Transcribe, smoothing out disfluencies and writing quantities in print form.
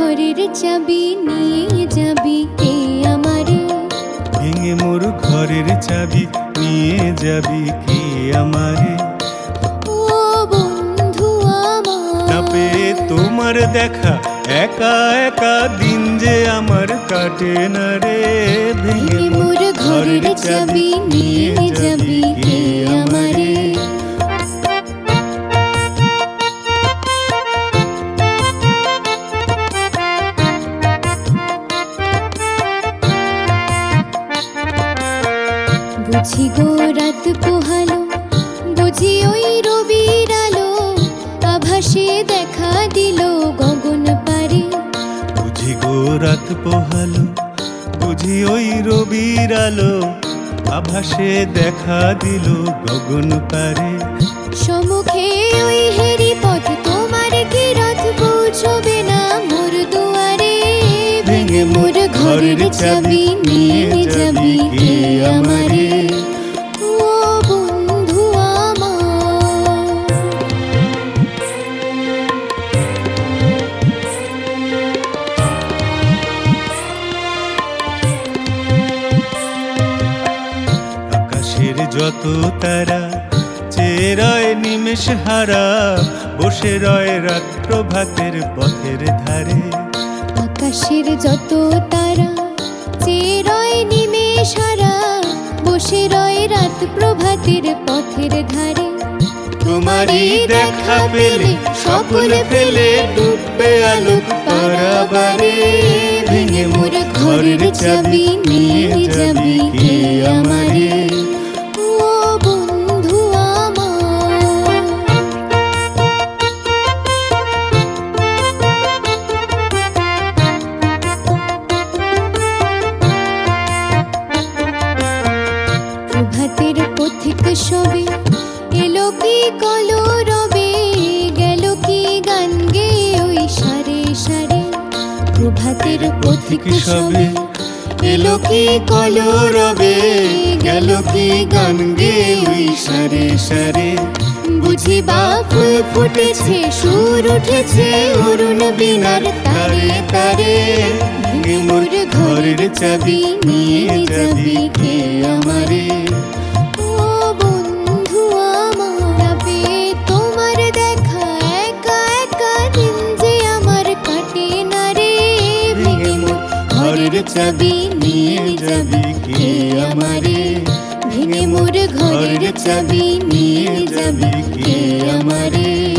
ঘরের চাবি নিয়ে যাবি কে আমারে? ভেঙে মোর ঘরের চাবি নিয়ে যাবি কে আমারে? ও বন্ধু আমার, না পেয়ে তোমার দেখা একা একা দিন যে আমার কাটে না রে। ভেঙে মোর ঘরের চাবি নিয়ে যাবি কে আমারে? বুঝি গো রাত পোহালো, বুঝি ওই রবির আলো, আভাসে দেখা দিল গগন পারে। বুঝি গো রাত পোহালো, বুঝি ওই রবির আলো, আভাসে দেখা দিল গগন পারে। সম্মুখে ওই হেরি পথ, তোমার কি রাত পৌঁছবে না মোর দুয়ারে? ভেঙে মোর ঘরের চাবি নিয়ে যাবি কে আমারে? ও বন্ধু আমার, আকাশের যত তারা চেয়ে রয় নিমেষ হারা, বসে রয় রাত প্রভাতের পথের ধারে। আকাশের যত তারা চেয়ে রয় নিমেষ হারা, বসে রয় রাত প্রভাতের পথের ধারে। তোমারই দেখা পেলে সকল ফেলে ডুববে আলোক পারাবারে। ভেঙে মোর ঘরের চাবি নিয়ে যাবি কে আমারে? ও বন্ধু আমার, প্রভাতের পথিক সবে এলো কি কলরবে, গেল কি গান গেয়ে ওই সারে সারে। প্রভাতের পথিক সবে এলো কি কলরবে, গেল কি গান গেয়ে ওই সারে সারে। বুঝি বা ফুল ফুটেছে, সুর উঠেছে অরুণ বীণার তারে তারে। ভেঙে মোর ঘরের চাবি নিয়ে যাবি কে আমারে? ও বন্ধু আমার, পেয়ে তোমার দেখা একা একা দিন যে আমার কাটে না রে। ভেঙে মোর ঘরের চাবি নিয়ে যাবি কে আমারে? ভেঙে মোর ঘরের চাবি নিয়ে যাবি কে আমারে?